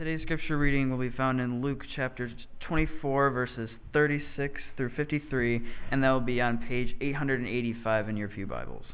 Today's scripture reading will be found in Luke chapter 24, verses 36 through 53, and that will be on page 885 in your pew Bibles.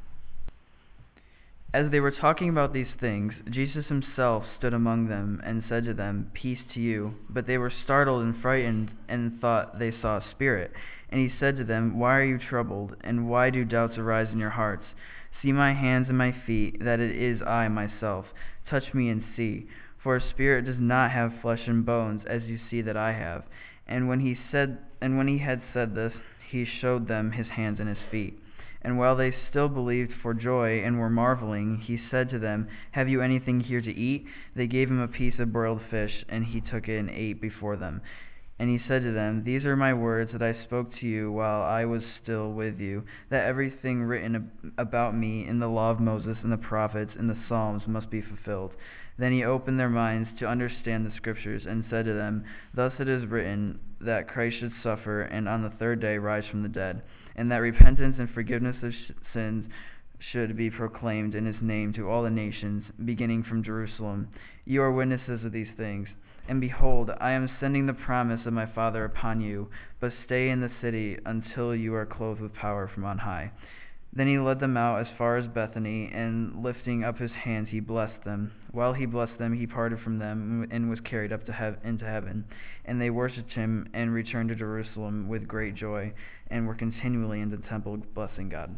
As they were talking about these things, Jesus himself stood among them and said to them, "Peace to you." But they were startled and frightened and thought they saw a spirit. And he said to them, "Why are you troubled, and why do doubts arise in your hearts? See my hands and my feet, that it is I myself. Touch me and see. For a spirit does not have flesh and bones, as you see that I have." And when he had said this, he showed them his hands and his feet. And while they still believed for joy and were marveling, he said to them, "Have you anything here to eat?" They gave him a piece of broiled fish, and he took it and ate before them. And he said to them, "These are my words that I spoke to you while I was still with you, that everything written about me in the law of Moses and the prophets and the Psalms must be fulfilled." Then he opened their minds to understand the Scriptures and said to them, "Thus it is written that Christ should suffer and on the third day rise from the dead, and that repentance and forgiveness of sins should be proclaimed in his name to all the nations, beginning from Jerusalem. You are witnesses of these things. And behold, I am sending the promise of my Father upon you, but stay in the city until you are clothed with power from on high." Then he led them out as far as Bethany, and lifting up his hands he blessed them. While he blessed them, he parted from them and was carried up into heaven. And they worshipped him and returned to Jerusalem with great joy, and were continually in the temple blessing God.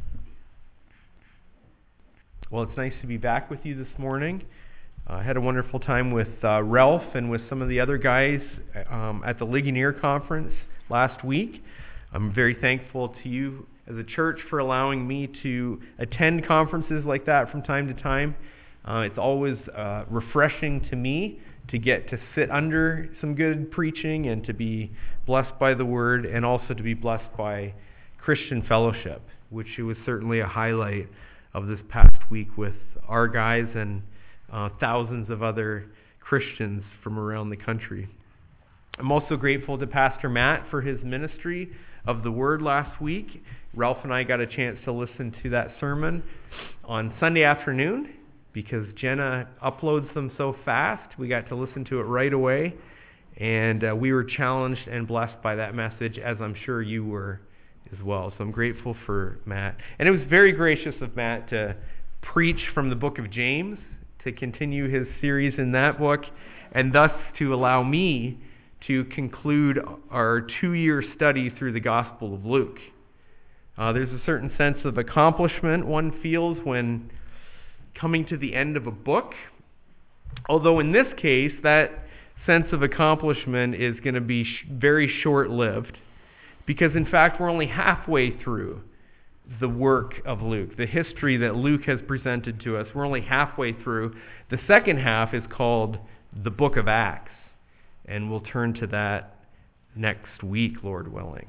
Well, it's nice to be back with you this morning. I had a wonderful time with Ralph and with some of the other guys at the Ligonier Conference last week. I'm very thankful to you as a church for allowing me to attend conferences like that from time to time. It's always refreshing to me to get to sit under some good preaching and to be blessed by the Word, and also to be blessed by Christian fellowship, which was certainly a highlight of this past week with our guys and thousands of other Christians from around the country. I'm also grateful to Pastor Matt for his ministry of the Word last week. Ralph and I got a chance to listen to that sermon on Sunday afternoon because Jenna uploads them so fast. We got to listen to it right away, and we were challenged and blessed by that message, as I'm sure you were as well. So I'm grateful for Matt. And it was very gracious of Matt to preach from the book of James, to continue his series in that book, and thus to allow me to conclude our 2-year study through the Gospel of Luke. There's a certain sense of accomplishment one feels when coming to the end of a book, although in this case, that sense of accomplishment is going to be very short-lived, because in fact, we're only halfway through the work of Luke, the history that Luke has presented to us. We're only halfway through. The second half is called the Book of Acts, and we'll turn to that next week, Lord willing.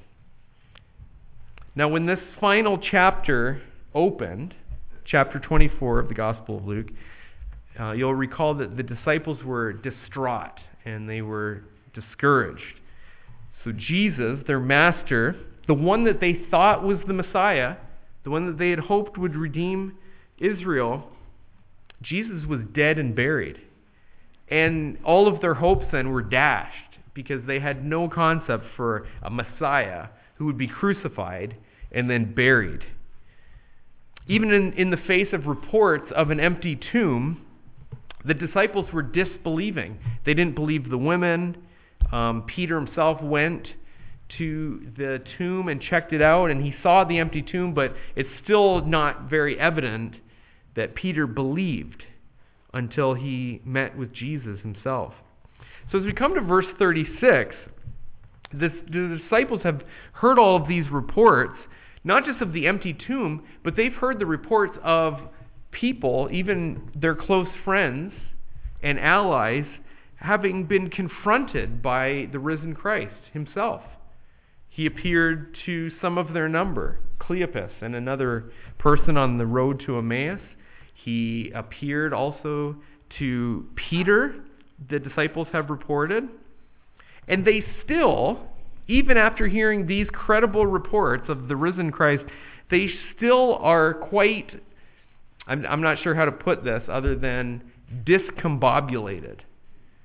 Now, when this final chapter opened, chapter 24 of the Gospel of Luke, you'll recall that the disciples were distraught and they were discouraged. So Jesus, their master, the one that they thought was the Messiah, the one that they had hoped would redeem Israel, Jesus was dead and buried. And all of their hopes then were dashed because they had no concept for a Messiah who would be crucified and then buried. Even in the face of reports of an empty tomb, the disciples were disbelieving. They didn't believe the women. Peter himself went to the tomb and checked it out, and he saw the empty tomb, but it's still not very evident that Peter believed until he met with Jesus himself. So as we come to verse 36, the disciples have heard all of these reports, not just of the empty tomb, but they've heard the reports of people, even their close friends and allies, having been confronted by the risen Christ himself. He appeared to some of their number, Cleopas and another person on the road to Emmaus. He appeared also to Peter, the disciples have reported. And they still, even after hearing these credible reports of the risen Christ, they still are quite, I'm not sure how to put this other than discombobulated.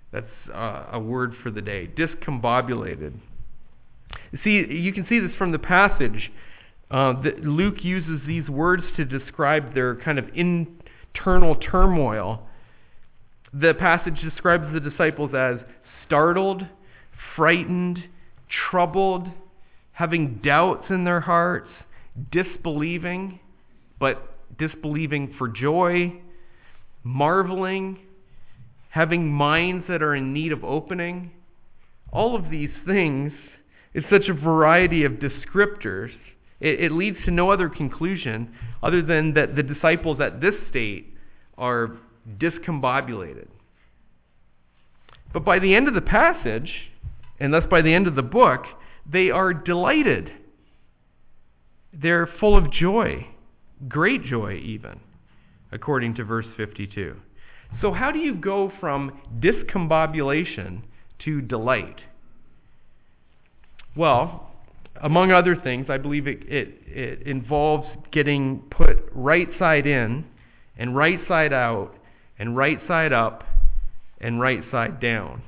That's a word for the day. Discombobulated. See, you can see this from the passage. Luke uses these words to describe their kind of internal turmoil. The passage describes the disciples as startled, frightened, troubled, having doubts in their hearts, disbelieving, but disbelieving for joy, marveling, having minds that are in need of opening. All of these things is such a variety of descriptors. It leads to no other conclusion other than that the disciples at this state are discombobulated. But by the end of the passage, and thus by the end of the book, they are delighted. They're full of joy, great joy even, according to verse 52. So how do you go from discombobulation to delight? Well, among other things, I believe it involves getting put right side in and right side out and right side up and right side down.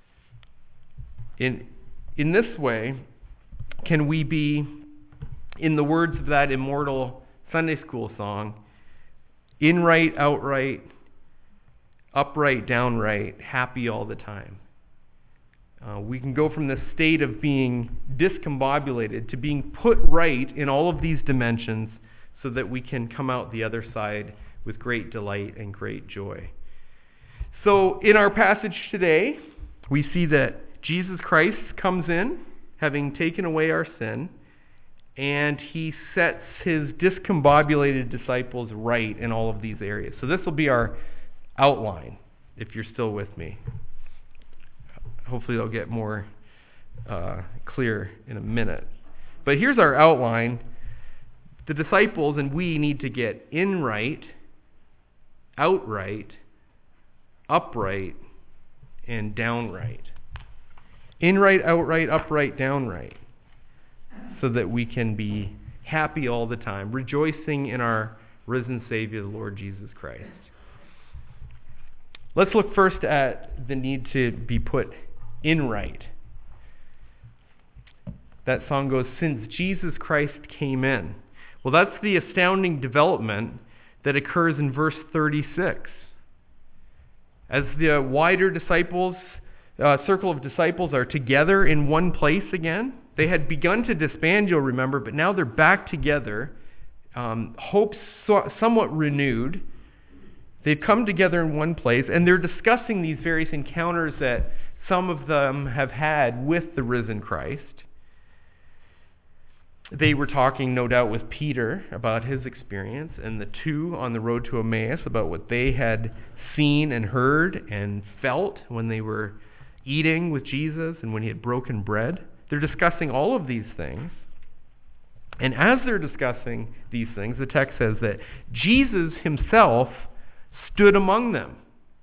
In this way, can we be, in the words of that immortal Sunday school song, in right, outright, upright, downright, happy all the time. We can go from the state of being discombobulated to being put right in all of these dimensions so that we can come out the other side with great delight and great joy. So in our passage today, we see that Jesus Christ comes in, having taken away our sin, and he sets his discombobulated disciples right in all of these areas. So this will be our outline, if you're still with me. Hopefully it'll get more clear in a minute. But here's our outline. The disciples and we need to get in right, outright, upright, and downright. In right, outright, upright, downright. So that we can be happy all the time, rejoicing in our risen Savior, the Lord Jesus Christ. Let's look first at the need to be put in right. That song goes, since Jesus Christ came in. Well, that's the astounding development that occurs in verse 36. As the wider circle of disciples are together in one place again, they had begun to disband, you'll remember, but now they're back together, hope somewhat renewed. They've come together in one place, and they're discussing these various encounters that some of them have had with the risen Christ. They were talking, no doubt, with Peter about his experience, and the two on the road to Emmaus about what they had seen and heard and felt when they were eating with Jesus and when he had broken bread. They're discussing all of these things. And as they're discussing these things, the text says that Jesus himself stood among them.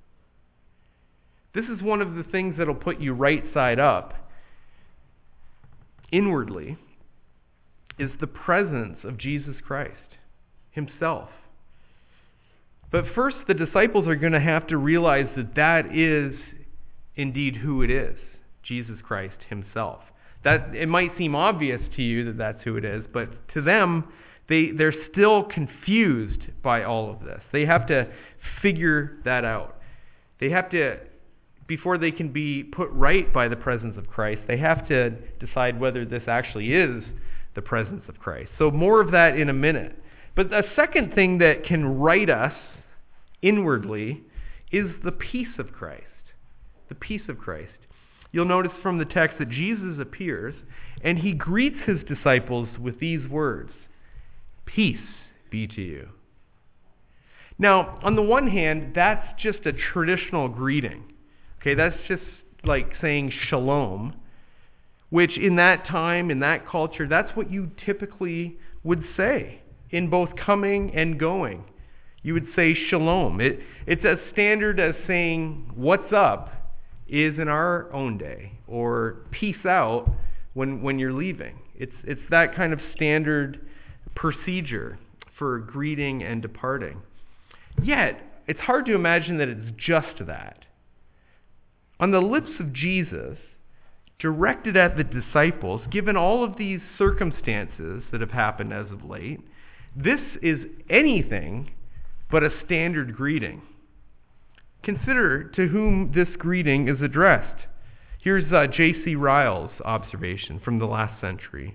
This is one of the things that'll put you right side up inwardly, is the presence of Jesus Christ himself. But first, the disciples are going to have to realize that that is indeed who it is, Jesus Christ himself. That it might seem obvious to you that that's who it is, but to them, they're still confused by all of this. They have to figure that out. They have to, before they can be put right by the presence of Christ, they have to decide whether this actually is the presence of Christ. So more of that in a minute. But a second thing that can right us inwardly is the peace of Christ. The peace of Christ. You'll notice from the text that Jesus appears and he greets his disciples with these words, "Peace be to you." Now, on the one hand, that's just a traditional greeting. Okay, that's just like saying shalom, which in that time, in that culture, that's what you typically would say in both coming and going. You would say shalom. It's as standard as saying what's up is in our own day, or peace out when you're leaving. It's that kind of standard procedure for greeting and departing. Yet, it's hard to imagine that it's just that. On the lips of Jesus, directed at the disciples, given all of these circumstances that have happened as of late, this is anything but a standard greeting. Consider to whom this greeting is addressed. Here's J.C. Ryle's observation from the last century.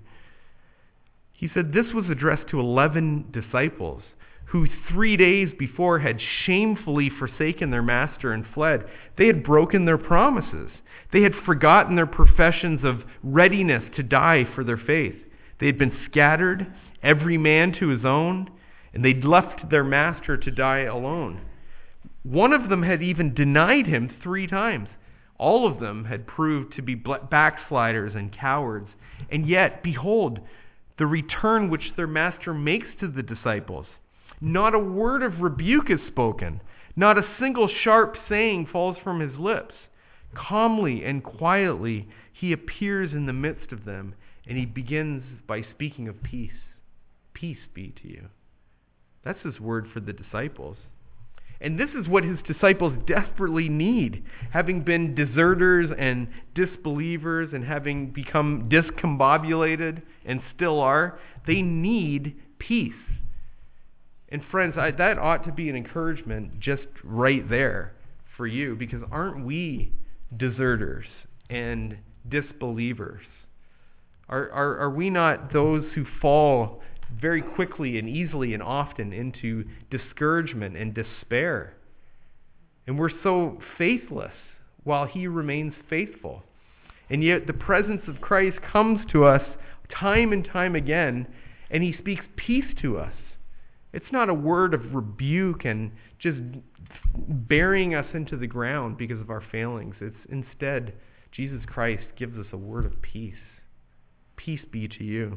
He said this was addressed to 11 disciples who 3 days before had shamefully forsaken their master and fled. They had broken their promises. They had forgotten their professions of readiness to die for their faith. They had been scattered, every man to his own, and they'd left their master to die alone. One of them had even denied him 3 times. All of them had proved to be backsliders and cowards. And yet, behold, the return which their master makes to the disciples. Not a word of rebuke is spoken. Not a single sharp saying falls from his lips. Calmly and quietly, he appears in the midst of them, and he begins by speaking of peace. Peace be to you. That's his word for the disciples. And this is what his disciples desperately need. Having been deserters and disbelievers and having become discombobulated and still are, they need peace. And friends, that ought to be an encouragement just right there for you, because aren't we deserters and disbelievers? Are we not those who fall very quickly and easily and often into discouragement and despair? And we're so faithless while he remains faithful. And yet the presence of Christ comes to us time and time again, and he speaks peace to us. It's not a word of rebuke and just burying us into the ground because of our failings. It's instead, Jesus Christ gives us a word of peace. Peace be to you.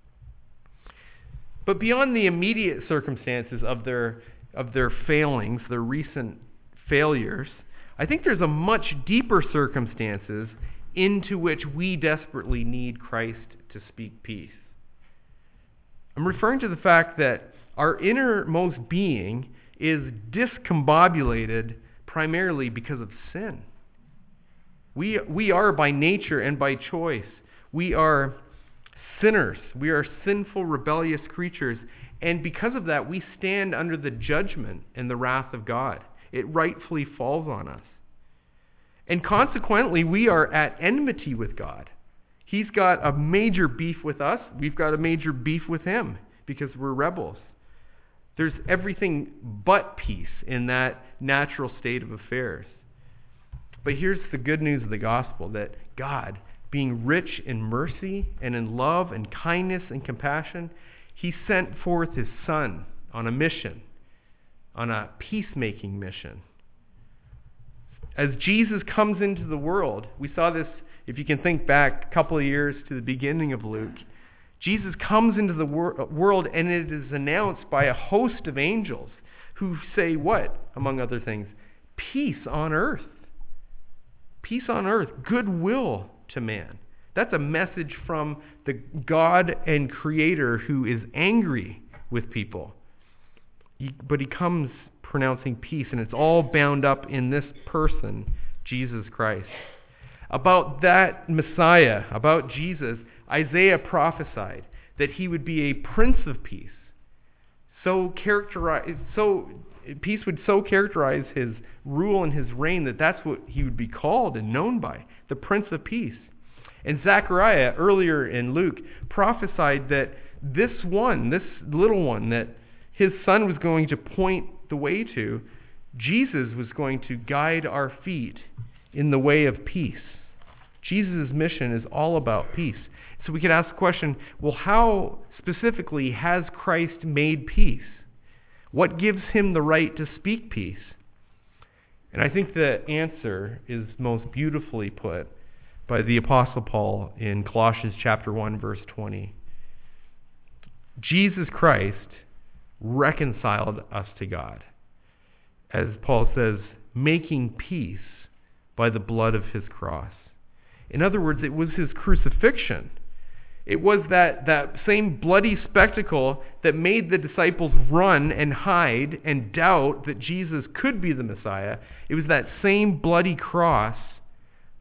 But beyond the immediate circumstances of their failings, their recent failures, I think there's a much deeper circumstances into which we desperately need Christ to speak peace. I'm referring to the fact that our innermost being is discombobulated primarily because of sin. We are by nature and by choice. We are sinners. We are sinful, rebellious creatures. And because of that, we stand under the judgment and the wrath of God. It rightfully falls on us. And consequently, we are at enmity with God. He's got a major beef with us. We've got a major beef with him because we're rebels. There's everything but peace in that natural state of affairs. But here's the good news of the gospel, that God, being rich in mercy and in love and kindness and compassion, he sent forth his Son on a mission, on a peacemaking mission. As Jesus comes into the world, we saw this, if you can think back a couple of years to the beginning of Luke, Jesus comes into the world, and it is announced by a host of angels who say what, among other things? Peace on earth. Peace on earth, goodwill to man. That's a message from the God and Creator who is angry with people. But he comes pronouncing peace, and it's all bound up in this person, Jesus Christ. About that Messiah, about Jesus, Isaiah prophesied that he would be a Prince of Peace. Peace would so characterize his rule and his reign that that's what he would be called and known by, the Prince of Peace. And Zechariah, earlier in Luke, prophesied that this little one that his son was going to point the way to, Jesus was going to guide our feet in the way of peace. Jesus' mission is all about peace. So we could ask the question, well, how specifically has Christ made peace? What gives him the right to speak peace? And I think the answer is most beautifully put by the Apostle Paul in Colossians chapter 1, verse 20. Jesus Christ reconciled us to God, as Paul says, making peace by the blood of his cross. In other words, it was his crucifixion. It was that same bloody spectacle that made the disciples run and hide and doubt that Jesus could be the Messiah. It was that same bloody cross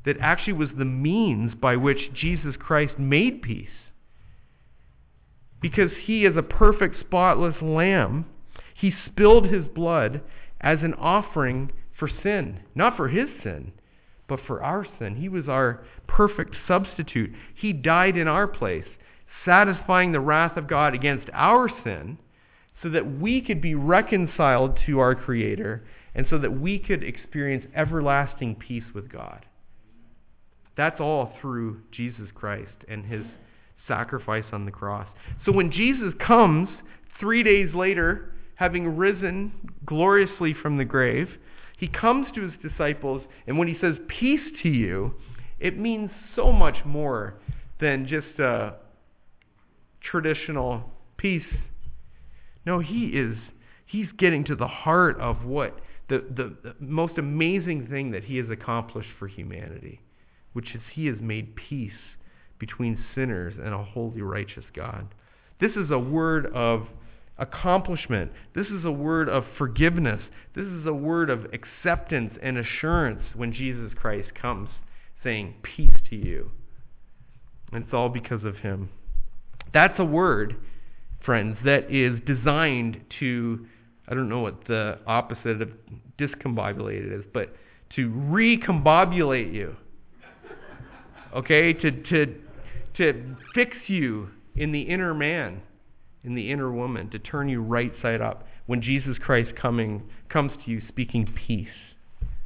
that actually was the means by which Jesus Christ made peace. Because he is a perfect, spotless lamb, he spilled his blood as an offering for sin. Not for his sin, but for our sin. He was our perfect substitute. He died in our place, satisfying the wrath of God against our sin, so that we could be reconciled to our Creator, and so that we could experience everlasting peace with God. That's all through Jesus Christ and his sacrifice on the cross. So when Jesus comes 3 days later, having risen gloriously from the grave, he comes to his disciples, and when he says, "Peace to you," it means so much more than just a traditional peace. No, he's getting to the heart of what the most amazing thing that he has accomplished for humanity, which is he has made peace between sinners and a holy, righteous God. This is a word of accomplishment. This is a word of forgiveness. This is a word of acceptance and assurance when Jesus Christ comes saying, "Peace to you." And it's all because of him. That's a word, friends, that is designed to, I don't know what the opposite of discombobulated is, but to recombobulate you. Okay? To fix you in the inner man, in the inner woman, to turn you right side up when Jesus Christ comes to you speaking peace.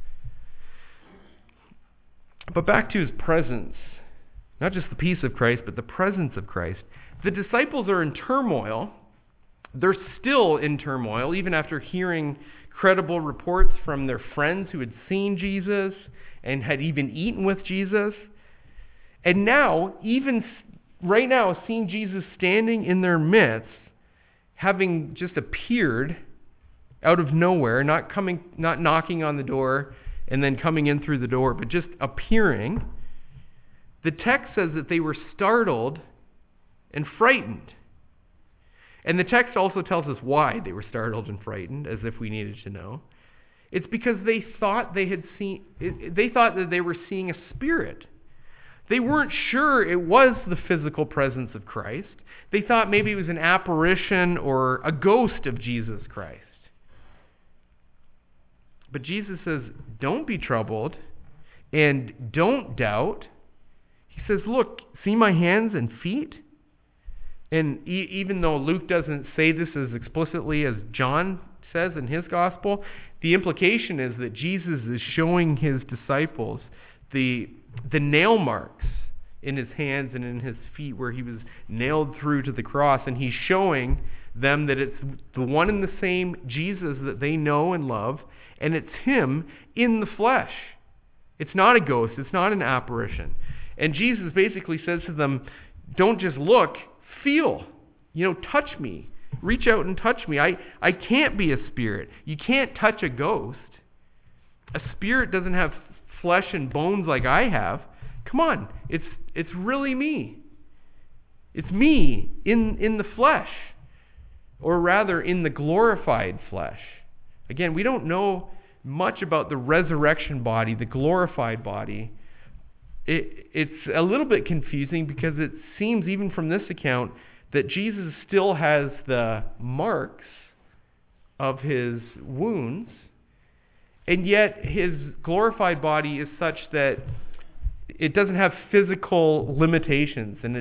But back to his presence, not just the peace of Christ, but the presence of Christ. The disciples are in turmoil. They're still in turmoil, even after hearing credible reports from their friends who had seen Jesus and had even eaten with Jesus. And now, even right now, seeing Jesus standing in their midst, having just appeared out of nowhere, not knocking on the door and then coming in through the door, but just appearing, the text says that they were startled and frightened. And the text also tells us why they were startled and frightened, as if we needed to know. It's because they thought that they were seeing a spirit. They weren't sure it was the physical presence of Christ. They thought maybe it was an apparition or a ghost of Jesus Christ. But Jesus says, don't be troubled and don't doubt. He says, look, see my hands and feet? And even though Luke doesn't say this as explicitly as John says in his gospel, the implication is that Jesus is showing his disciples the nail marks in his hands and in his feet where he was nailed through to the cross. And he's showing them that it's the one and the same Jesus that they know and love, and it's him in the flesh. It's not a ghost. It's not an apparition. And Jesus basically says to them, don't just look, feel. Touch me. Reach out and touch me. I can't be a spirit. You can't touch a ghost. A spirit doesn't have flesh and bones like I have. Come on. It's really me. It's me in the flesh. Or rather, in the glorified flesh. Again, we don't know much about the resurrection body, the glorified body. It's a little bit confusing because it seems, even from this account, that Jesus still has the marks of his wounds, and yet his glorified body is such that it doesn't have physical limitations, and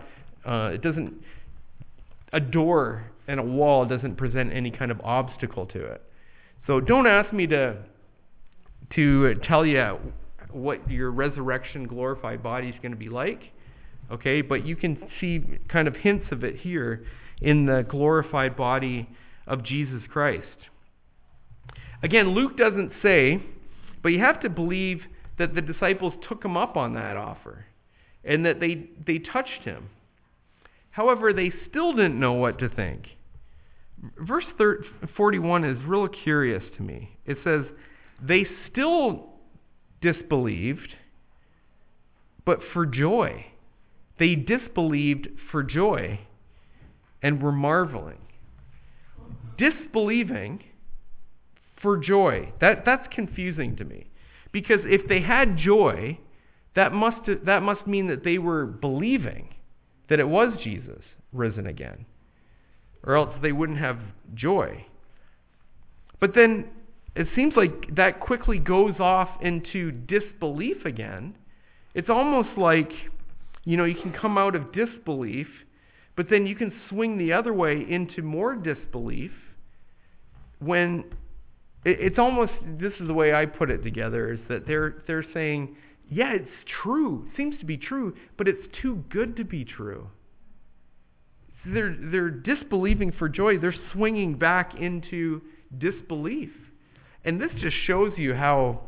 a door and a wall doesn't present any kind of obstacle to it. So don't ask me to tell you what your resurrection glorified body is going to be like, okay? But you can see kind of hints of it here in the glorified body of Jesus Christ. Again, Luke doesn't say, but you have to believe that the disciples took him up on that offer and that they touched him. However, they still didn't know what to think. Verse 41 is real curious to me. It says, they still disbelieved, but for joy. They disbelieved for joy and were marveling. Disbelieving for joy. That's confusing to me. Because if they had joy, that must mean that they were believing that it was Jesus risen again, or else they wouldn't have joy. But then it seems like that quickly goes off into disbelief again. It's almost like, you can come out of disbelief, but then you can swing the other way into more disbelief when it's almost, this is the way I put it together, is that they're saying, yeah, it's true. It seems to be true, but it's too good to be true. So they're disbelieving for joy. They're swinging back into disbelief. And this just shows you how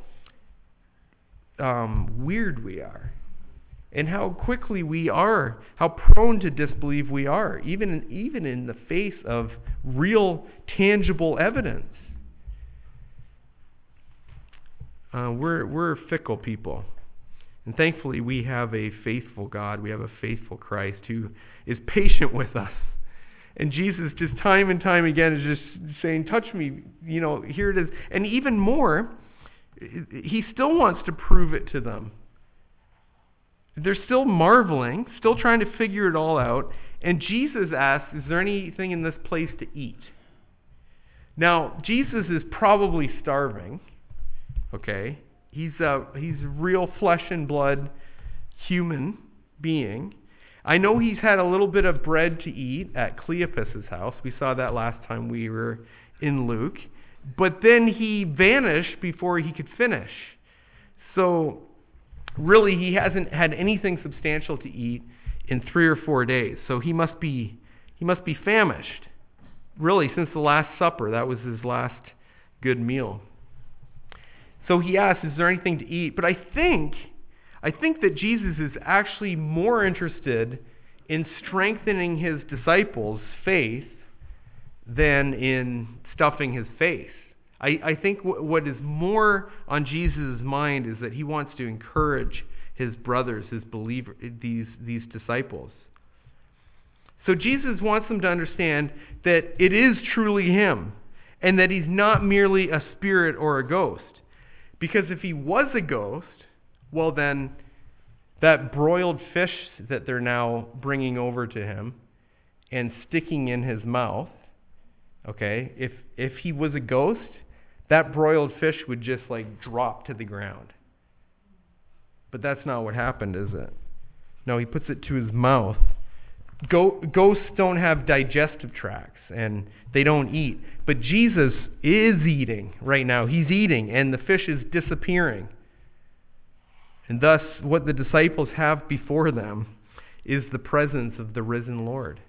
weird we are, and how quickly we are, how prone to disbelieve we are, even in the face of real, tangible evidence. We're fickle people. And thankfully, we have a faithful God. We have a faithful Christ who is patient with us. And Jesus, just time and time again, is just saying, touch me, here it is. And even more, he still wants to prove it to them. They're still marveling, still trying to figure it all out. And Jesus asks, is there anything in this place to eat? Now, Jesus is probably starving, okay? He's a real flesh and blood human being. I know he's had a little bit of bread to eat at Cleopas' house. We saw that last time we were in Luke. But then he vanished before he could finish. So really, he hasn't had anything substantial to eat in 3 or 4 days. So he must be famished. Really, since the Last Supper, that was his last good meal. So he asks, is there anything to eat? But I think that Jesus is actually more interested in strengthening his disciples' faith than in stuffing his face. I think what is more on Jesus' mind is that he wants to encourage his brothers, his believers, these disciples. So Jesus wants them to understand that it is truly him, and that he's not merely a spirit or a ghost. Because if he was a ghost, well then, that broiled fish that they're now bringing over to him and sticking in his mouth, okay, if he was a ghost, that broiled fish would just drop to the ground. But that's not what happened, is it? No, he puts it to his mouth. Ghosts don't have digestive tracts, and they don't eat. But Jesus is eating right now. He's eating, and the fish is disappearing. And thus, what the disciples have before them is the presence of the risen Lord.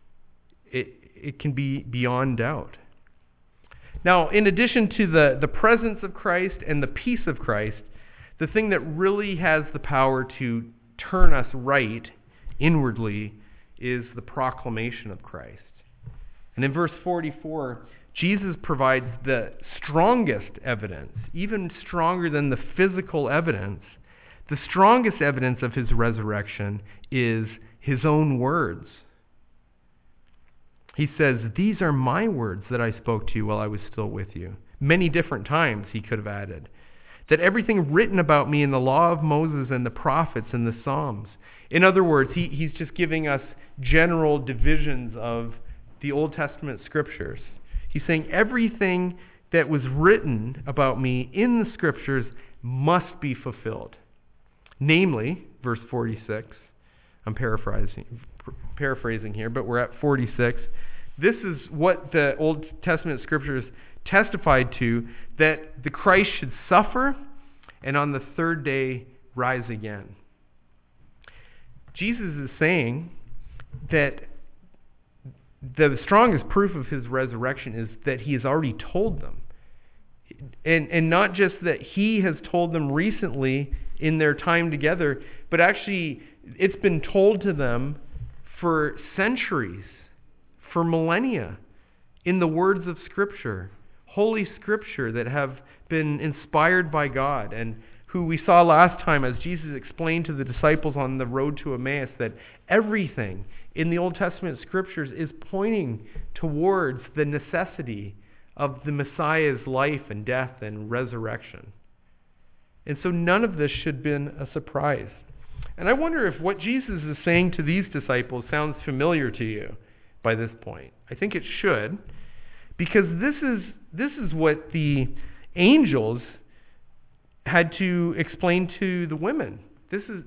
It can be beyond doubt. Now, in addition to the presence of Christ and the peace of Christ, the thing that really has the power to turn us right inwardly is the proclamation of Christ. And in verse 44, Jesus provides the strongest evidence, even stronger than the physical evidence. The strongest evidence of his resurrection is his own words. He says, "These are my words that I spoke to you while I was still with you." Many different times he could have added. That everything written about me in the law of Moses and the prophets and the Psalms. In other words, he's just giving us general divisions of the Old Testament scriptures. He's saying everything that was written about me in the scriptures must be fulfilled. Namely, verse 46, I'm paraphrasing here, but we're at 46. This is what the Old Testament scriptures testified to, that the Christ should suffer and on the third day rise again. Jesus is saying that the strongest proof of his resurrection is that he has already told them. And not just that he has told them recently in their time together, but actually it's been told to them for centuries, for millennia, in the words of Scripture, Holy Scripture that have been inspired by God, and who we saw last time as Jesus explained to the disciples on the road to Emmaus that everything in the Old Testament Scriptures is pointing towards the necessity of the Messiah's life and death and resurrection. And so none of this should have been a surprise. And I wonder if what Jesus is saying to these disciples sounds familiar to you by this point. I think it should, because this is what the angels had to explain to the women. This is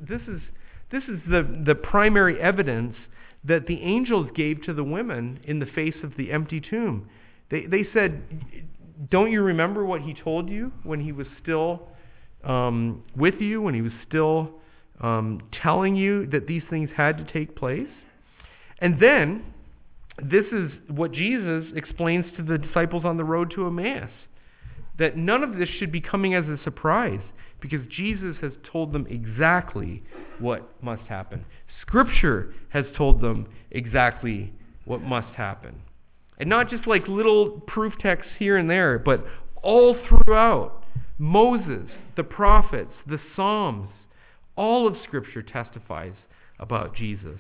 the primary evidence that the angels gave to the women in the face of the empty tomb. They said, don't you remember what he told you when he was still with you, when he was still telling you that these things had to take place? And then, this is what Jesus explains to the disciples on the road to Emmaus, that none of this should be coming as a surprise, because Jesus has told them exactly what must happen. Scripture has told them exactly what must happen. And not just like little proof texts here and there, but all throughout. Moses, the prophets, the Psalms, all of Scripture testifies about Jesus.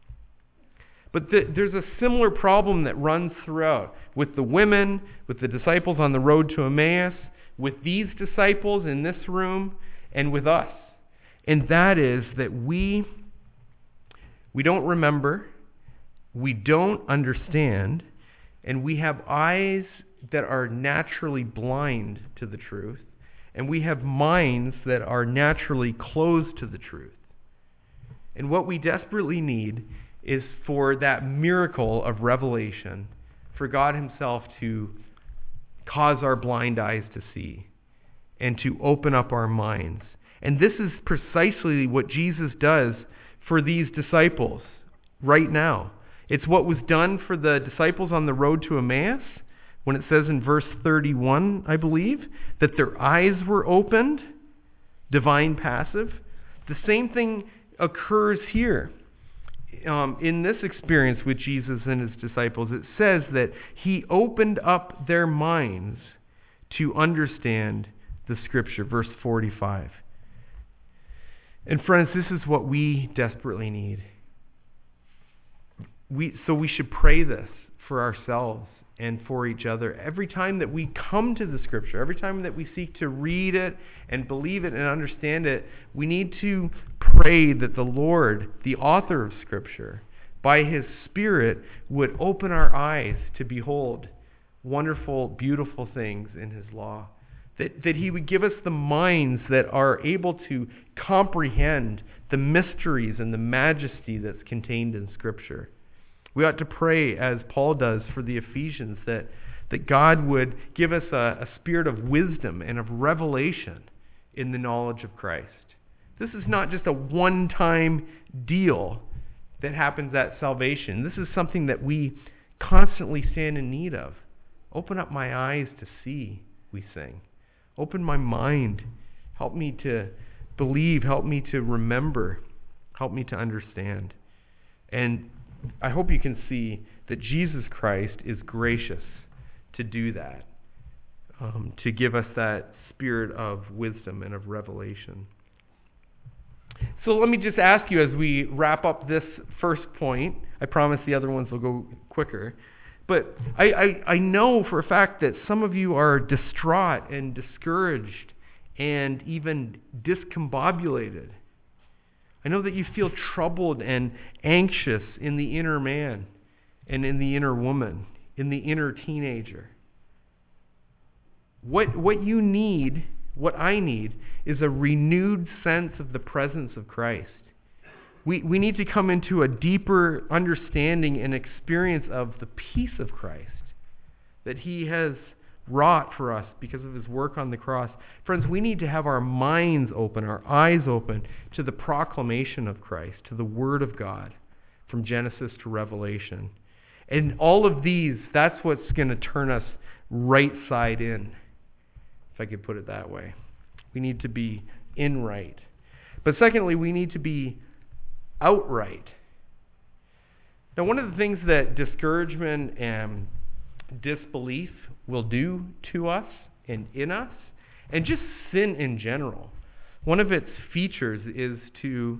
But there's a similar problem that runs throughout with the women, with the disciples on the road to Emmaus, with these disciples in this room, and with us. And that is that we don't remember, we don't understand, and we have eyes that are naturally blind to the truth, and we have minds that are naturally closed to the truth. And what we desperately need is for that miracle of revelation, for God himself to cause our blind eyes to see and to open up our minds. And this is precisely what Jesus does for these disciples right now. It's what was done for the disciples on the road to Emmaus, when it says in verse 31, I believe, that their eyes were opened, divine passive. The same thing occurs here. In this experience with Jesus and his disciples, it says that he opened up their minds to understand the Scripture. Verse 45. And friends, this is what we desperately need. So we should pray this for ourselves and for each other. Every time that we come to the Scripture, every time that we seek to read it and believe it and understand it, we need to pray that the Lord, the author of Scripture, by his Spirit, would open our eyes to behold wonderful, beautiful things in his law. That he would give us the minds that are able to comprehend the mysteries and the majesty that's contained in Scripture. We ought to pray, as Paul does for the Ephesians, that God would give us a spirit of wisdom and of revelation in the knowledge of Christ. This is not just a one-time deal that happens at salvation. This is something that we constantly stand in need of. Open up my eyes to see, we sing. Open my mind. Help me to believe. Help me to remember. Help me to understand. And I hope you can see that Jesus Christ is gracious to do that, to give us that spirit of wisdom and of revelation. So let me just ask you as we wrap up this first point. I promise the other ones will go quicker. But I know for a fact that some of you are distraught and discouraged and even discombobulated. I know that you feel troubled and anxious in the inner man and in the inner woman, in the inner teenager. What you need, what I need, is a renewed sense of the presence of Christ. We need to come into a deeper understanding and experience of the peace of Christ that he has wrought for us because of his work on the cross. Friends, we need to have our minds open, our eyes open to the proclamation of Christ, to the Word of God, from Genesis to Revelation. And all of these, that's what's going to turn us right side in, if I could put it that way. We need to be in right. But secondly, we need to be outright. Now, one of the things that discouragement and disbelief will do to us and in us, and just sin in general, one of its features is to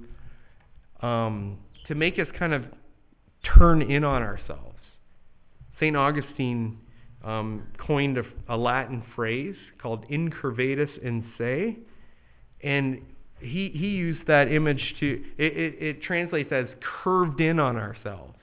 make us kind of turn in on ourselves. St. Augustine coined a Latin phrase called incurvatus in se, And he used that image to, it translates as curved in on ourselves.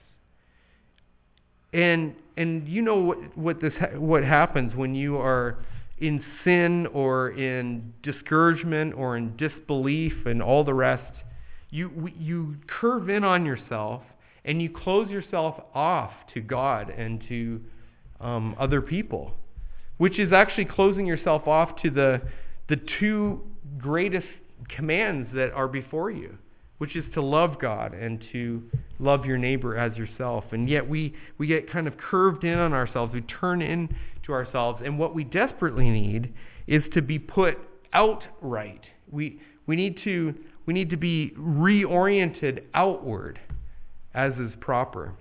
And you know what happens when you are in sin or in discouragement or in disbelief and all the rest. You curve in on yourself and you close yourself off to God and to other people, which is actually closing yourself off to the two greatest commands that are before you, which is to love God and to love your neighbor as yourself. And yet we get kind of curved in on ourselves. We turn in to ourselves. And what we desperately need is to be put outright. We need to be reoriented outward as is proper.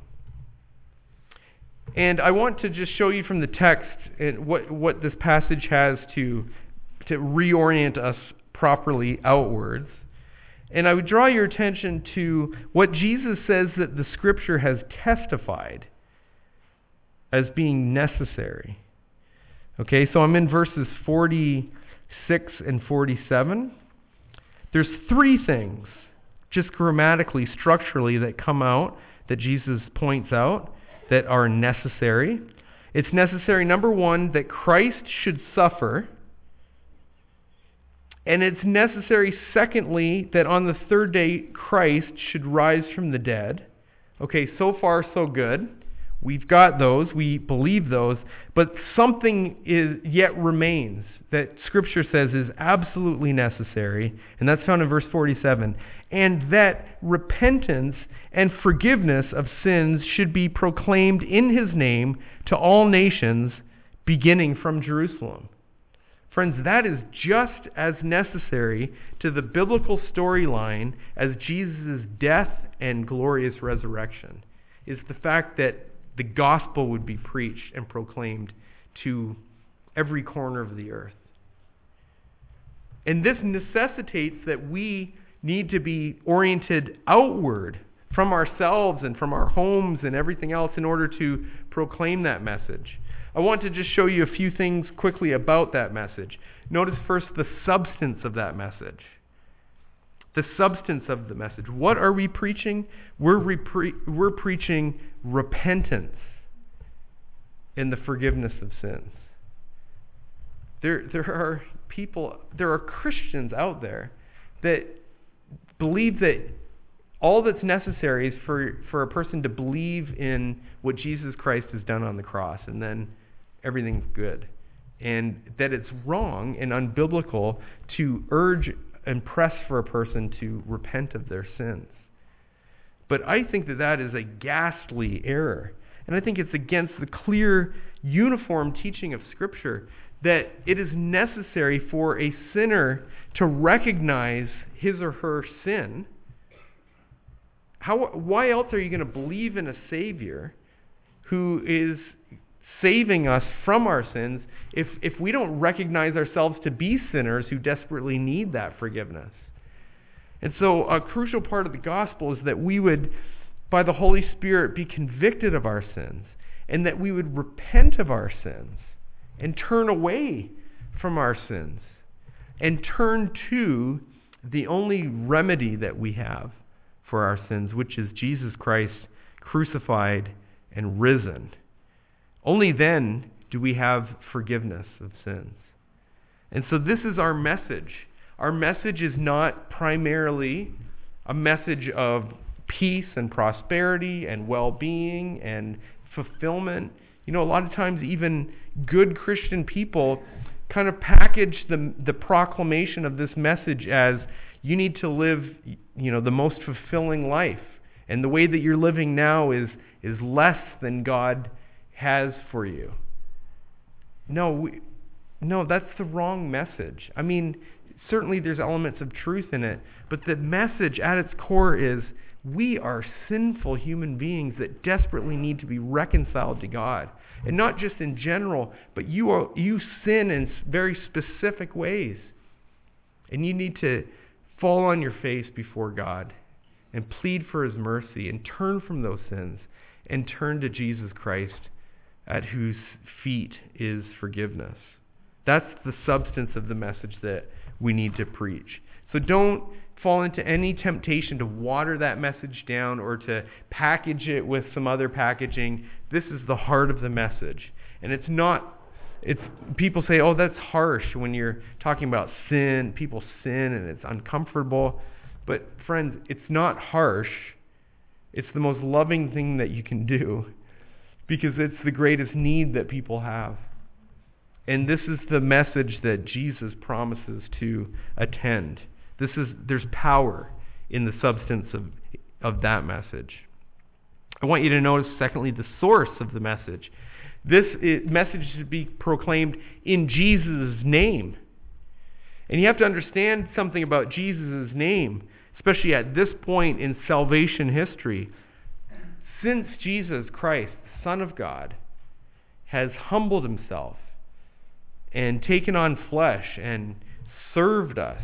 And I want to just show you from the text what this passage has to reorient us properly outwards. And I would draw your attention to what Jesus says that the Scripture has testified as being necessary. Okay, so I'm in verses 46 and 47. There's three things, just grammatically, structurally, that come out, that Jesus points out, that are necessary. It's necessary, number one, that Christ should suffer. And it's necessary, secondly, that on the third day, Christ should rise from the dead. Okay, so far so good. We've got those, we believe those, but something yet remains that Scripture says is absolutely necessary, and that's found in verse 47. And that repentance and forgiveness of sins should be proclaimed in His name to all nations, beginning from Jerusalem. Friends, that is just as necessary to the biblical storyline as Jesus' death and glorious resurrection, is the fact that the gospel would be preached and proclaimed to every corner of the earth. And this necessitates that we need to be oriented outward from ourselves and from our homes and everything else in order to proclaim that message. I want to just show you a few things quickly about that message. Notice first the substance of that message. The substance of the message. What are we preaching? We're preaching repentance and the forgiveness of sins. There are Christians out there that believe that all that's necessary is for a person to believe in what Jesus Christ has done on the cross, and then everything's good. And that it's wrong and unbiblical to urge and press for a person to repent of their sins. But I think that is a ghastly error. And I think it's against the clear, uniform teaching of Scripture that it is necessary for a sinner to recognize his or her sin. Why else are you going to believe in a Savior who is saving us from our sins if we don't recognize ourselves to be sinners who desperately need that forgiveness? And so a crucial part of the gospel is that we would, by the Holy Spirit, be convicted of our sins, and that we would repent of our sins and turn away from our sins and turn to the only remedy that we have for our sins, which is Jesus Christ crucified and risen. Only then do we have forgiveness of sins. And so this is our message. Our message is not primarily a message of peace and prosperity and well-being and fulfillment. You know, a lot of times even good Christian people kind of package the proclamation of this message as you need to live, the most fulfilling life. And the way that you're living now is less than God has for you. No, that's the wrong message. I mean, certainly there's elements of truth in it, but the message at its core is we are sinful human beings that desperately need to be reconciled to God. And not just in general, but you sin in very specific ways. And you need to fall on your face before God and plead for His mercy and turn from those sins and turn to Jesus Christ, at whose feet is forgiveness. That's the substance of the message that we need to preach. So don't fall into any temptation to water that message down or to package it with some other packaging. This is the heart of the message. And people say, oh, that's harsh when you're talking about sin. People sin and it's uncomfortable. But friends, it's not harsh. It's the most loving thing that you can do because it's the greatest need that people have. And this is the message that Jesus promises to attend. There's power in the substance of that message. I want you to notice, secondly, the source of the message. This message should be proclaimed in Jesus' name. And you have to understand something about Jesus' name, especially at this point in salvation history. Since Jesus Christ, the Son of God, has humbled himself and taken on flesh and served us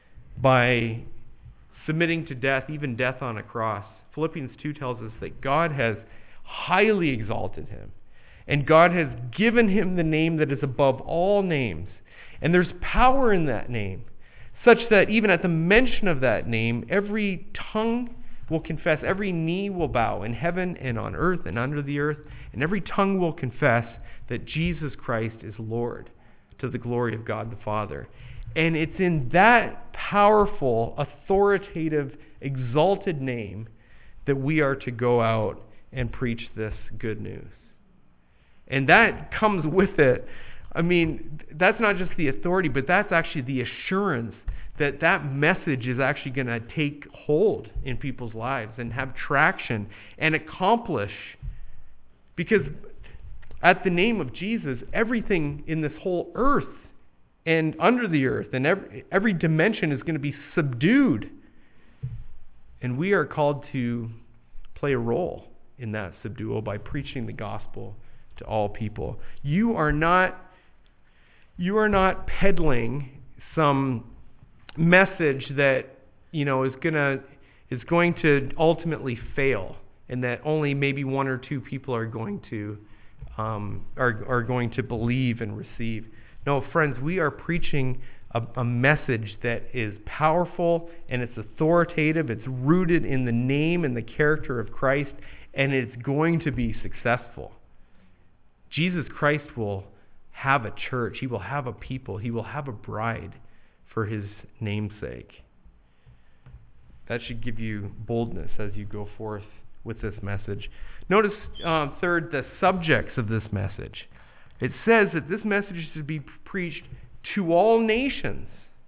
by submitting to death, even death on a cross. Philippians 2 tells us that God has highly exalted him. And God has given him the name that is above all names. And there's power in that name, such that even at the mention of that name, every tongue will confess, every knee will bow in heaven and on earth and under the earth, and every tongue will confess that Jesus Christ is Lord, to the glory of God the Father. And it's in that powerful, authoritative, exalted name that we are to go out and preach this good news. And that comes with it. I mean, that's not just the authority, but that's actually the assurance that that message is actually going to take hold in people's lives and have traction and accomplish. Because at the name of Jesus, everything in this whole earth and under the earth and every dimension is going to be subdued. And we are called to play a role in that subdual by preaching the gospel to all people. You are not peddling some message that is going to ultimately fail, and that only maybe one or two people are going to believe and receive. No, friends, we are preaching a message that is powerful and it's authoritative. It's rooted in the name and the character of Christ, and it's going to be successful. Jesus Christ will have a church. He will have a people. He will have a bride for his namesake. That should give you boldness as you go forth with this message. Notice, third, the subjects of this message. It says that this message is to be preached to all nations.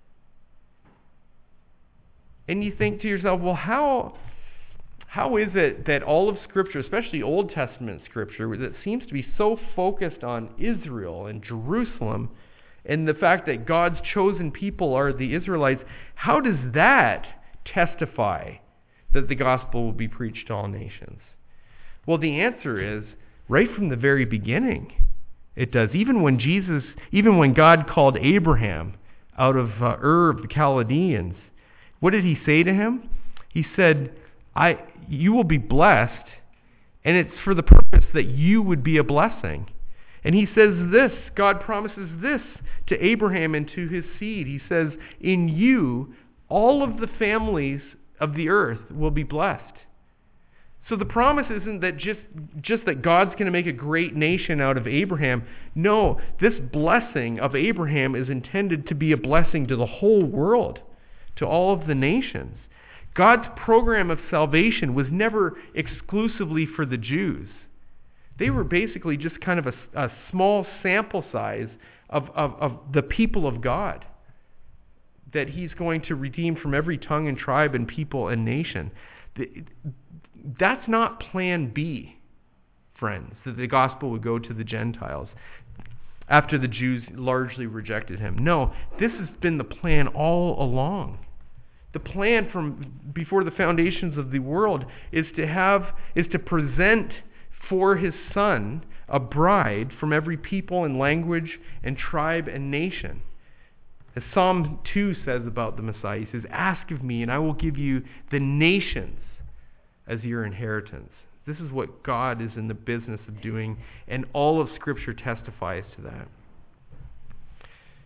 And you think to yourself, well, how is it that all of Scripture, especially Old Testament Scripture, that seems to be so focused on Israel and Jerusalem and the fact that God's chosen people are the Israelites, how does that testify that the gospel will be preached to all nations? Well, the answer is right from the very beginning. It does. Even when God called Abraham out of Ur of the Chaldeans, what did he say to him? He said, you will be blessed, and it's for the purpose that you would be a blessing. And he says this, God promises this to Abraham and to his seed. He says, in you, all of the families of the earth will be blessed. So the promise isn't that just that God's going to make a great nation out of Abraham. No, this blessing of Abraham is intended to be a blessing to the whole world, to all of the nations. God's program of salvation was never exclusively for the Jews. They were basically just kind of a small sample size of the people of God that he's going to redeem from every tongue and tribe and people and nation. That's not plan B, friends, that the gospel would go to the Gentiles after the Jews largely rejected him. No, this has been the plan all along. The plan from before the foundations of the world is to present for his Son a bride from every people and language and tribe and nation. As Psalm 2 says about the Messiah, he says, ask of me and I will give you the nations as your inheritance. This is what God is in the business of doing, and all of Scripture testifies to that.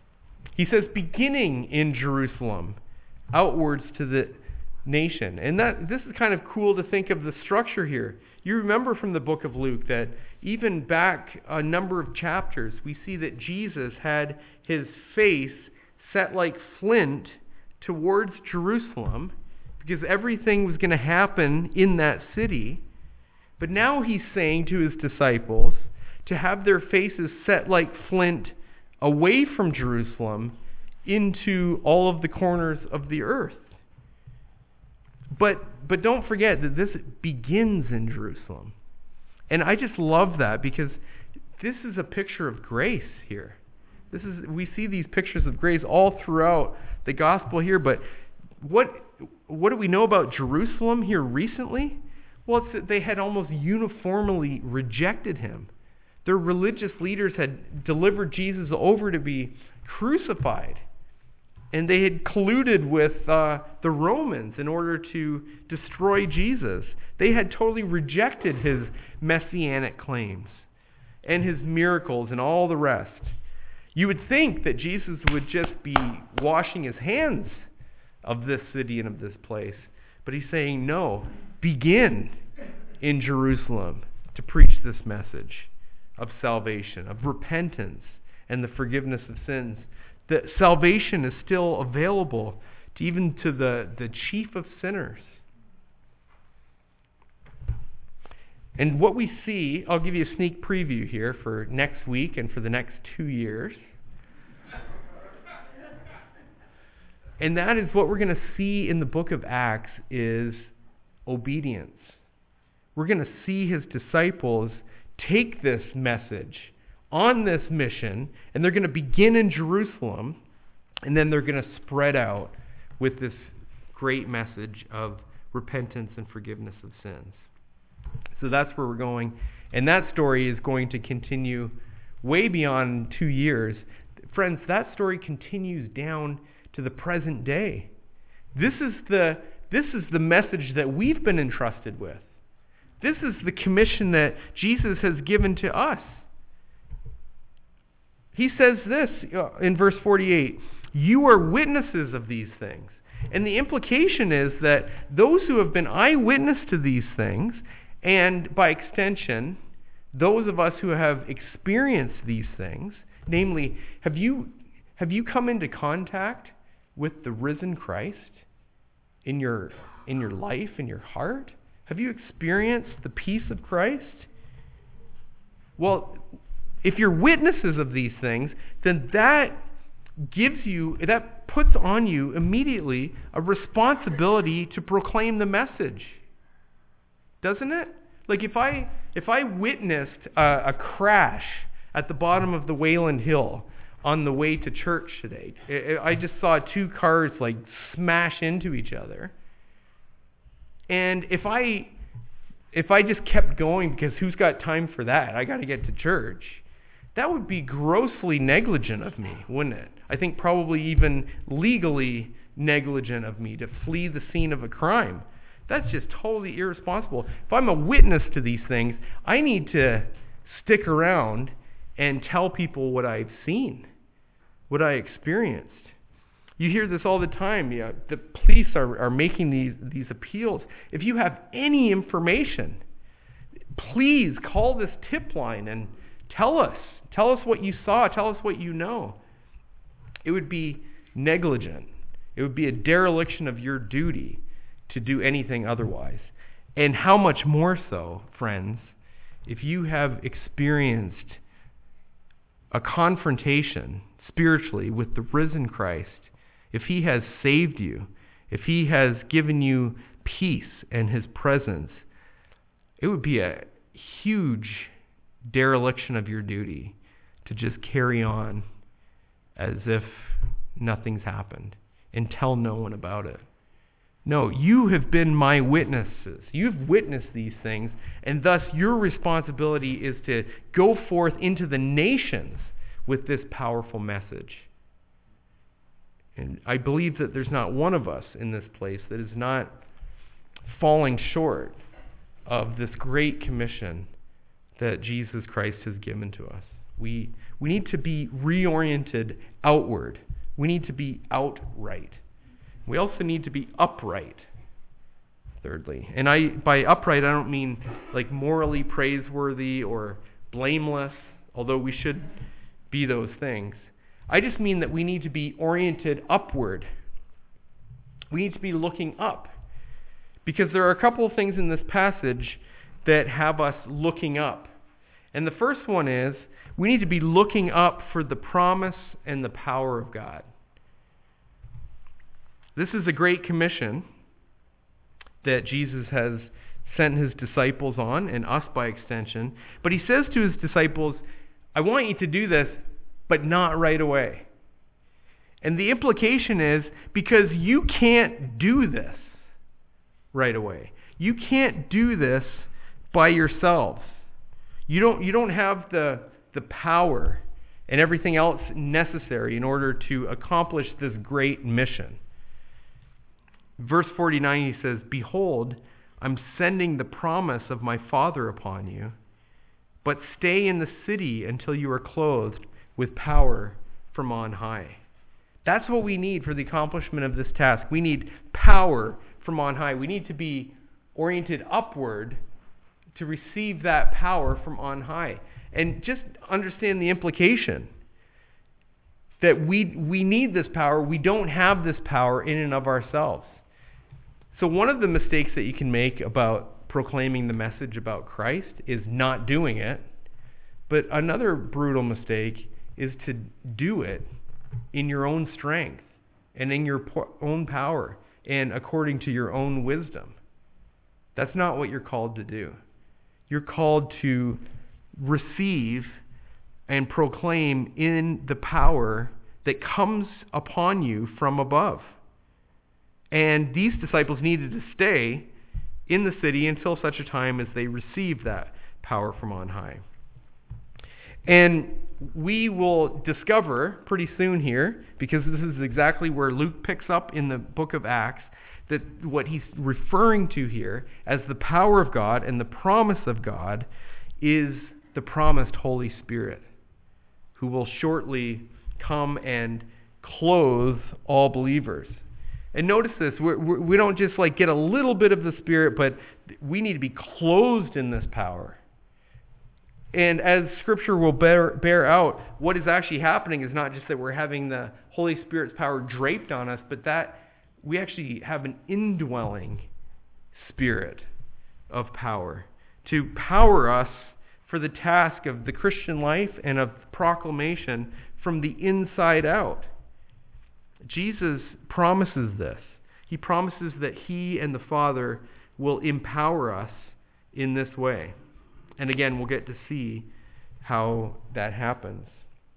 He says, beginning in Jerusalem, outwards to the nation. And this is kind of cool to think of the structure here. You remember from the book of Luke that even back a number of chapters, we see that Jesus had his face set like flint towards Jerusalem because everything was going to happen in that city. But now he's saying to his disciples to have their faces set like flint away from Jerusalem into all of the corners of the earth. But don't forget that this begins in Jerusalem. And I just love that because this is a picture of grace here. We see these pictures of grace all throughout the gospel here. But what do we know about Jerusalem here recently? Well, it's that they had almost uniformly rejected him. Their religious leaders had delivered Jesus over to be crucified. And they had colluded with the Romans in order to destroy Jesus. They had totally rejected his messianic claims and his miracles and all the rest. You would think that Jesus would just be washing his hands of this city and of this place. But he's saying, no, begin in Jerusalem to preach this message of salvation, of repentance and the forgiveness of sins. That salvation is still available even to the chief of sinners. And what we see, I'll give you a sneak preview here for next week and for the next 2 years. And that is what we're going to see in the book of Acts is obedience. We're going to see his disciples take this message on this mission, and they're going to begin in Jerusalem, and then they're going to spread out with this great message of repentance and forgiveness of sins. So that's where we're going, and that story is going to continue way beyond 2 years. Friends, that story continues down to the present day. This is the message that we've been entrusted with. This is the commission that Jesus has given to us. He says this in verse 48, you are witnesses of these things. And the implication is that those who have been eyewitness to these things, and by extension, those of us who have experienced these things, namely, have you come into contact with the risen Christ in your life, in your heart? Have you experienced the peace of Christ? Well, if you're witnesses of these things, then that puts on you immediately a responsibility to proclaim the message. Doesn't it? Like if I witnessed a crash at the bottom of the Wayland Hill on the way to church today, I just saw 2 cars like smash into each other. And if I just kept going because who's got time for that? I got to get to church. That would be grossly negligent of me, wouldn't it? I think probably even legally negligent of me to flee the scene of a crime. That's just totally irresponsible. If I'm a witness to these things, I need to stick around and tell people what I've seen, what I experienced. You hear this all the time. Yeah, the police are making these appeals. If you have any information, please call this tip line and tell us what you saw, tell us what you know. It would be negligent. It would be a dereliction of your duty to do anything otherwise. And how much more so, friends, if you have experienced a confrontation spiritually with the risen Christ, if he has saved you, if he has given you peace and his presence, it would be a huge dereliction of your duty to just carry on as if nothing's happened and tell no one about it. No, you have been my witnesses. You've witnessed these things, and thus your responsibility is to go forth into the nations with this powerful message. And I believe that there's not one of us in this place that is not falling short of this great commission that Jesus Christ has given to us. We need to be reoriented outward We need to be outright. We also need to be upright, thirdly. And by upright, I don't mean like morally praiseworthy or blameless, although we should be those things. I just mean that we need to be oriented upward. We need to be looking up. Because there are a couple of things in this passage that have us looking up. And the first one is, we need to be looking up for the promise and the power of God. This is a great commission that Jesus has sent his disciples on, and us by extension. But he says to his disciples, I want you to do this, but not right away. And the implication is, because you can't do this right away. You can't do this by yourselves. You don't have the power and everything else necessary in order to accomplish this great mission. Verse 49, he says, Behold, I'm sending the promise of my Father upon you, but stay in the city until you are clothed with power from on high. That's what we need for the accomplishment of this task. We need power from on high. We need to be oriented upward to receive that power from on high. And just understand the implication that we need this power. We don't have this power in and of ourselves. So one of the mistakes that you can make about proclaiming the message about Christ is not doing it. But another brutal mistake is to do it in your own strength and in your own power and according to your own wisdom. That's not what you're called to do. You're called to receive and proclaim in the power that comes upon you from above. And these disciples needed to stay in the city until such a time as they received that power from on high. And we will discover pretty soon here, because this is exactly where Luke picks up in the book of Acts, that what he's referring to here as the power of God and the promise of God is the promised Holy Spirit, who will shortly come and clothe all believers. And notice this, we don't just like get a little bit of the Spirit, but we need to be clothed in this power. And as Scripture will bear out, what is actually happening is not just that we're having the Holy Spirit's power draped on us, but that we actually have an indwelling Spirit of power to power us for the task of the Christian life and of proclamation from the inside out. Jesus promises this. He promises that he and the Father will empower us in this way. And again, we'll get to see how that happens.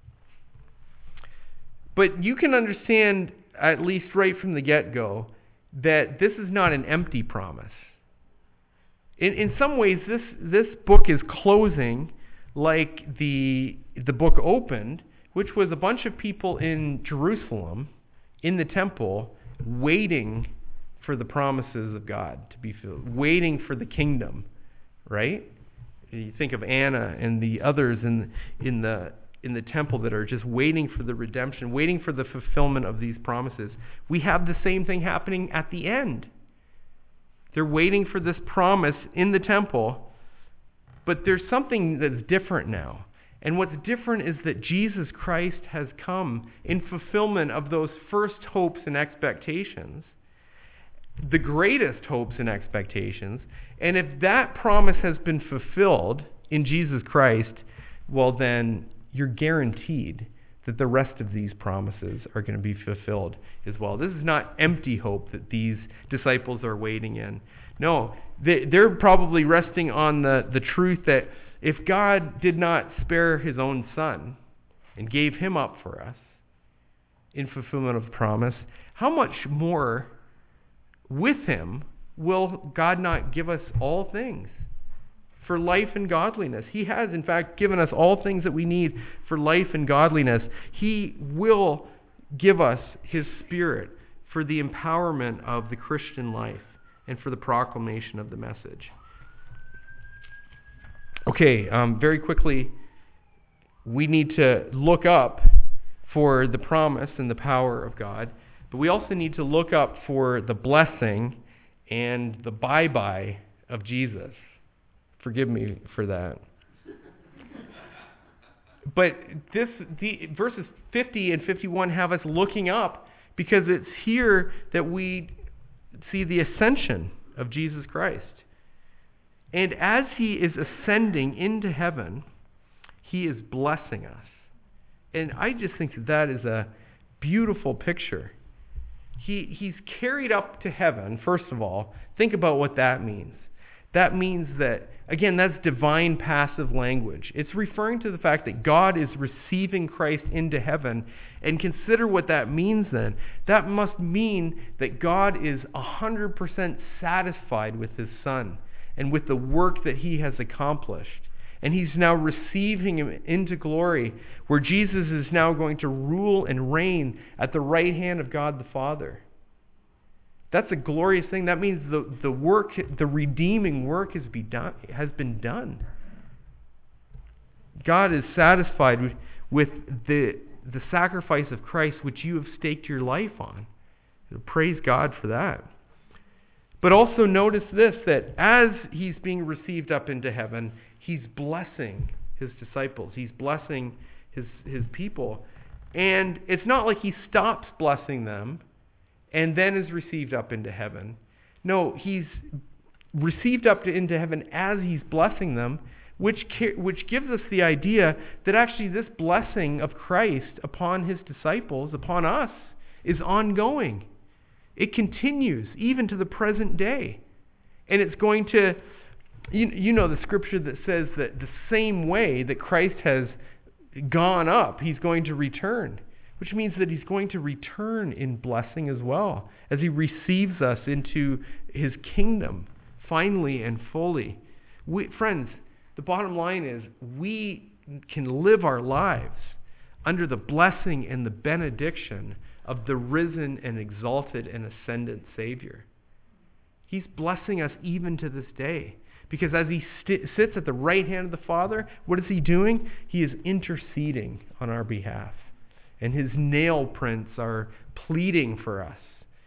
But you can understand, at least right from the get-go, that this is not an empty promise. In some ways, this book is closing like the book opened, which was a bunch of people in Jerusalem, in the temple, waiting for the promises of God to be filled, waiting for the kingdom, right? You think of Anna and the others in the temple that are just waiting for the redemption, waiting for the fulfillment of these promises. We have the same thing happening at the end. They're waiting for this promise in the temple, but there's something that's different now. And what's different is that Jesus Christ has come in fulfillment of those first hopes and expectations, the greatest hopes and expectations. And if that promise has been fulfilled in Jesus Christ, well then you're guaranteed that the rest of these promises are going to be fulfilled as well. This is not empty hope that these disciples are waiting in. No, they're probably resting on the truth that if God did not spare his own Son and gave him up for us in fulfillment of the promise, how much more with him will God not give us all things for life and godliness? He has, in fact, given us all things that we need for life and godliness. He will give us his Spirit for the empowerment of the Christian life and for the proclamation of the message. Okay, very quickly, we need to look up for the promise and the power of God, but we also need to look up for the blessing and the bye-bye of Jesus. Forgive me for that. But the verses 50 and 51 have us looking up, because it's here that we see the ascension of Jesus Christ. And as he is ascending into heaven, he is blessing us. And I just think that is a beautiful picture. He's carried up to heaven, first of all. Think about what that means. That means that, again, that's divine passive language. It's referring to the fact that God is receiving Christ into heaven. And consider what that means then. That must mean that God is 100% satisfied with his Son and with the work that he has accomplished. And he's now receiving him into glory, where Jesus is now going to rule and reign at the right hand of God the Father. That's a glorious thing. That means the work, the redeeming work has been done. God is satisfied with the sacrifice of Christ, which you have staked your life on. Praise God for that. But also notice this, that as he's being received up into heaven, he's blessing his disciples. He's blessing his people. And it's not like he stops blessing them and then is received up into heaven. No, he's received up into heaven as he's blessing them, which gives us the idea that actually this blessing of Christ upon his disciples, upon us, is ongoing. It continues even to the present day. And it's going to, you know the scripture that says that the same way that Christ has gone up, he's going to return. Which means that he's going to return in blessing as well, as he receives us into his kingdom, finally and fully. Friends, the bottom line is we can live our lives under the blessing and the benediction of the risen and exalted and ascendant Savior. He's blessing us even to this day. Because as he sits at the right hand of the Father, what is he doing? He is interceding on our behalf. And his nail prints are pleading for us.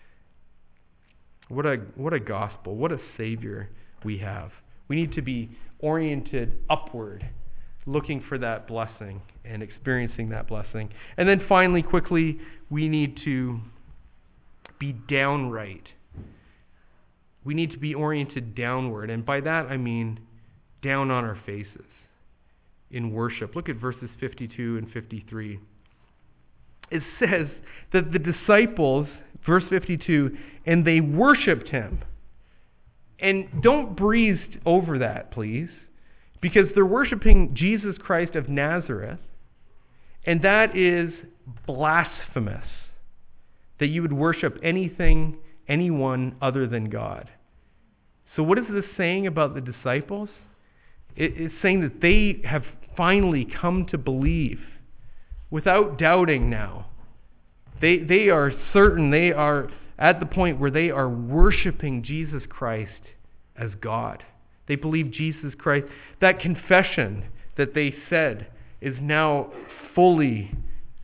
What a gospel, what a Savior we have. We need to be oriented upward, looking for that blessing and experiencing that blessing. And then finally, quickly, we need to be downright. We need to be oriented downward. And by that I mean down on our faces in worship. Look at verses 52 and 53. It says that the disciples, verse 52, and they worshipped him. And don't breeze over that, please, because they're worshiping Jesus Christ of Nazareth, and that is blasphemous, that you would worship anyone other than God. So what is this saying about the disciples? It's saying that they have finally come to believe without doubting now. They are certain, they are at the point where they are worshiping Jesus Christ as God. They believe Jesus Christ. That confession that they said is now fully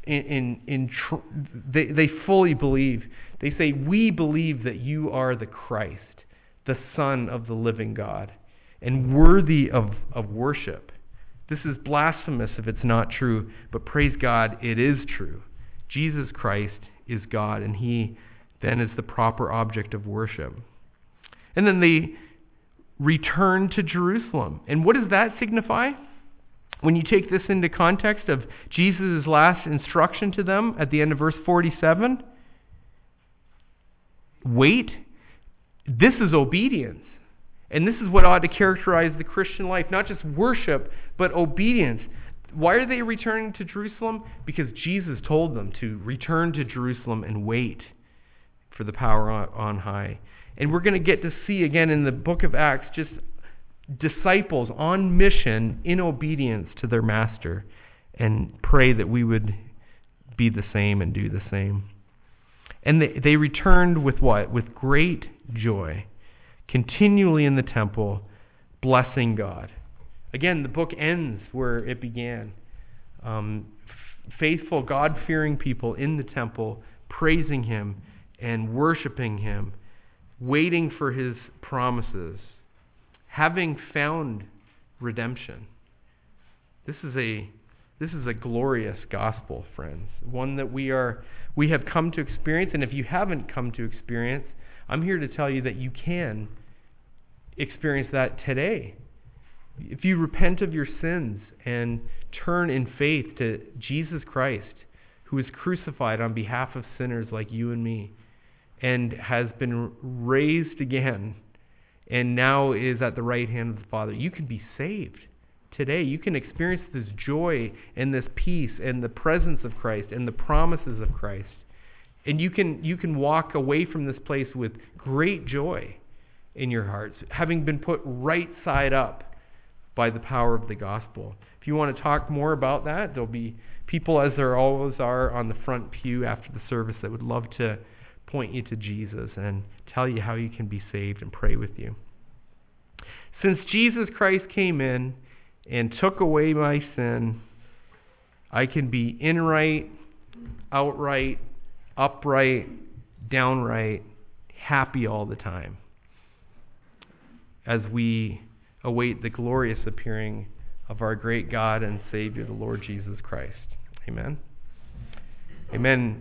they fully believe. They say, "We believe that you are the Christ, the Son of the living God, and worthy of worship." This is blasphemous if it's not true, but praise God, it is true. Jesus Christ is God, and he then is the proper object of worship. And then they return to Jerusalem. And what does that signify? When you take this into context of Jesus' last instruction to them at the end of verse 47, wait, this is obedience. And this is what ought to characterize the Christian life, not just worship, but obedience. Why are they returning to Jerusalem? Because Jesus told them to return to Jerusalem and wait for the power on high. And we're going to get to see again in the book of Acts just disciples on mission in obedience to their master, and pray that we would be the same and do the same. And they returned with what? With great joy, continually in the temple, blessing God. Again, the book ends where it began. faithful, God-fearing people in the temple, praising him and worshiping him, waiting for his promises, having found redemption. This is a glorious gospel, friends, one that we have come to experience. And if you haven't come to experience, I'm here to tell you that you can experience that today. If you repent of your sins and turn in faith to Jesus Christ, who was crucified on behalf of sinners like you and me, and has been raised again, and now is at the right hand of the Father, you can be saved today. You can experience this joy and this peace and the presence of Christ and the promises of Christ. And you can walk away from this place with great joy in your hearts, having been put right side up by the power of the gospel. If you want to talk more about that, there'll be people, as there always are, on the front pew after the service that would love to point you to Jesus and tell you how you can be saved and pray with you. Since Jesus Christ came in and took away my sin, I can be inright, outright, upright, downright, happy all the time as we await the glorious appearing of our great God and Savior, the Lord Jesus Christ. Amen. Amen.